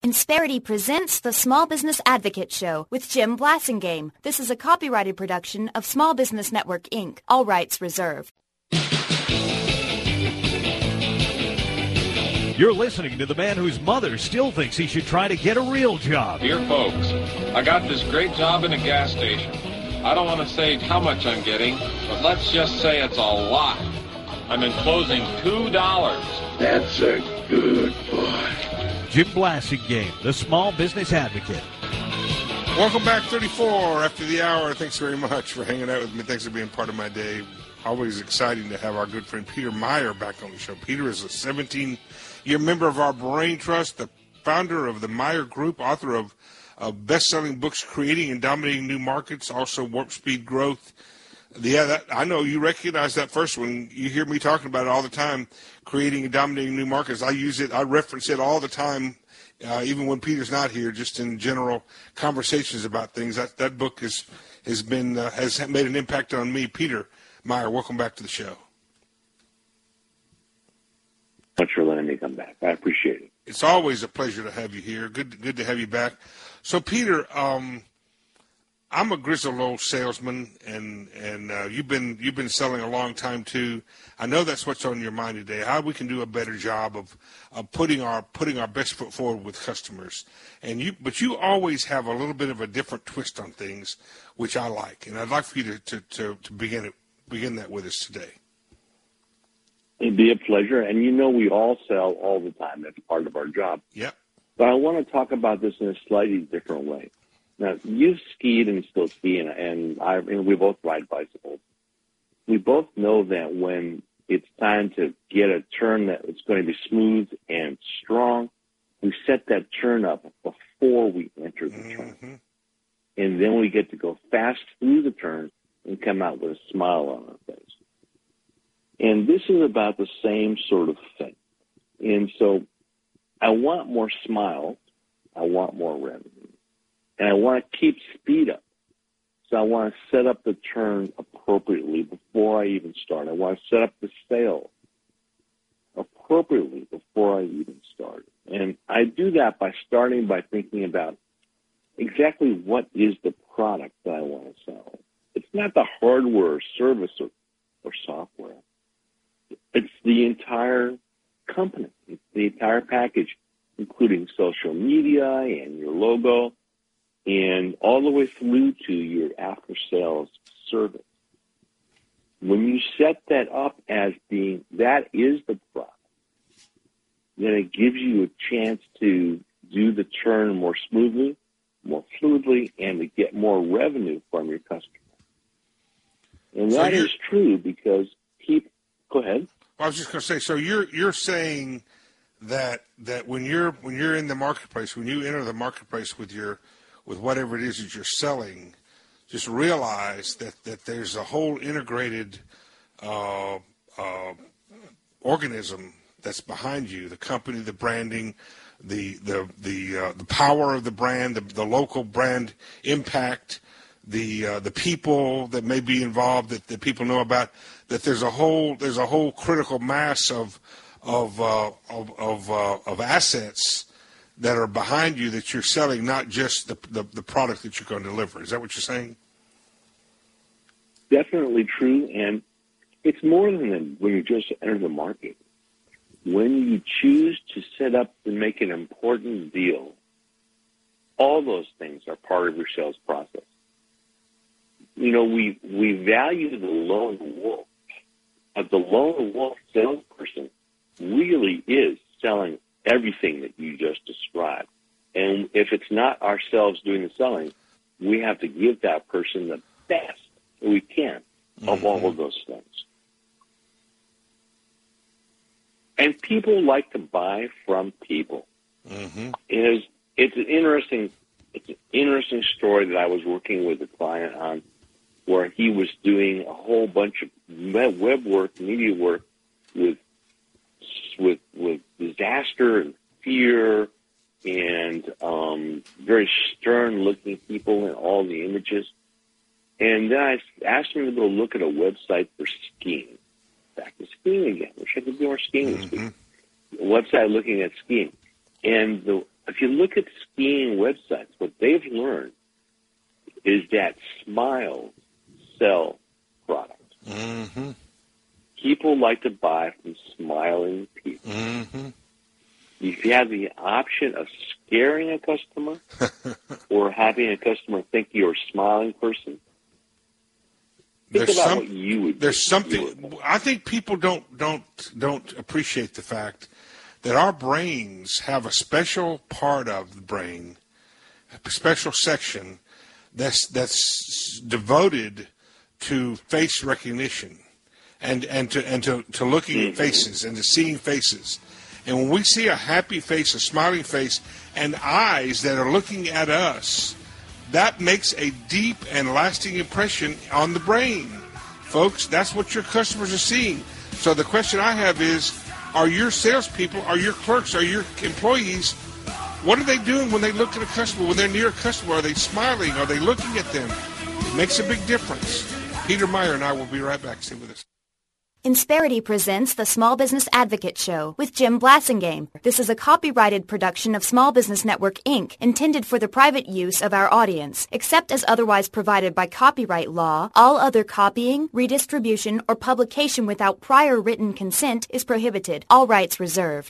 Insperity presents the Small Business Advocate Show with Jim Blasingame. This is a copyrighted production of Small Business Network, Inc., all rights reserved. You're listening to the man whose mother still thinks he should try to get a real job. Dear folks, I got this great job in a gas station. I don't want to say how much I'm getting, but let's just say it's a lot. I'm enclosing $2. That's a good boy. Jim Blasingame, the Small Business Advocate. Welcome back, 34 after the hour. Thanks very much for hanging out with me. Thanks for being part of my day. Always exciting to have our good friend Peter Meyer back on the show. Peter is a 17-year member of our Brain Trust, the founder of the Meyer Group, author of best-selling books, Creating and Dominating New Markets, also Warp Speed Growth. I know you recognize that first one. You hear me talking about it all the time, Creating and Dominating New Markets. I use it. I reference it all the time, even when Peter's not here, just in general conversations about things. That book has made an impact on me. Peter Meyer, welcome back to the show. Thanks for letting me come back. I appreciate it. It's always a pleasure to have you here. Good to have you back. So, Peter, I'm a grizzled old salesman, and you've been selling a long time too. I know that's what's on your mind today. How we can do a better job of putting our best foot forward with customers. But you always have a little bit of a different twist on things, which I like, and I'd like for you to begin that with us today. It'd be a pleasure, and we all sell all the time. That's part of our job. Yep. But I want to talk about this in a slightly different way. Now, you've skied and still ski, and we both ride bicycles. We both know that when it's time to get a turn that it's going to be smooth and strong, we set that turn up before we enter the turn. And then we get to go fast through the turn and come out with a smile on our face. And this is about the same sort of thing. And so I want more smiles. I want more revenue. And I want to keep speed up. So I want to set up the turn appropriately before I even start. I want to set up the sale appropriately before I even start. And I do that by starting by thinking about exactly what is the product that I want to sell. It's not the hardware or service or software. It's the entire company. It's the entire package, including social media and your logo, and all the way through to your after-sales service. When you set that up as being that is the product, then it gives you a chance to do the turn more smoothly, more fluidly, and to get more revenue from your customer. And that is true because go ahead. Well, I was just going to say, so you're saying that when you're in the marketplace, when you enter the marketplace with whatever it is that you're selling, just realize that there's a whole integrated organism that's behind you: the company, the branding, the power of the brand, the local brand impact, the people that may be involved that people know about. That there's a whole critical mass of assets that are behind you that you're selling, not just the product that you're going to deliver. Is that what you're saying? Definitely true, and it's more than when you just enter the market. When you choose to set up to make an important deal, all those things are part of your sales process. We value the lone wolf. The lone wolf salesperson really is selling everything that you just described. And if it's not ourselves doing the selling, we have to give that person the best that we can of all of those things. And people like to buy from people. It's an interesting story that I was working with a client on, where he was doing a whole bunch of web work, media work with disaster and fear and very stern-looking people in all the images. And then I asked him to go look at a website for skiing. Back to skiing again. Wish I could do more skiing this week. A website looking at skiing. And If you look at skiing websites, what they've learned is that smiles sell products. Mm-hmm. People like to buy from smiling people. Mm-hmm. If you have the option of scaring a customer or having a customer think you're a smiling person, think about what you would do. There's something. I think people don't appreciate the fact that our brains have a special part of the brain, a special section that's devoted to face recognition and to looking at faces and to seeing faces. And when we see a happy face, a smiling face, and eyes that are looking at us, that makes a deep and lasting impression on the brain. Folks, that's what your customers are seeing. So the question I have is, are your salespeople, are your clerks, are your employees, what are they doing when they look at a customer, when they're near a customer? Are they smiling? Are they looking at them? It makes a big difference. Peter Meyer and I will be right back. Stay with us. Insperity presents the Small Business Advocate Show with Jim Blassingame. This is a copyrighted production of Small Business Network, Inc., intended for the private use of our audience. Except as otherwise provided by copyright law, all other copying, redistribution, or publication without prior written consent is prohibited. All rights reserved.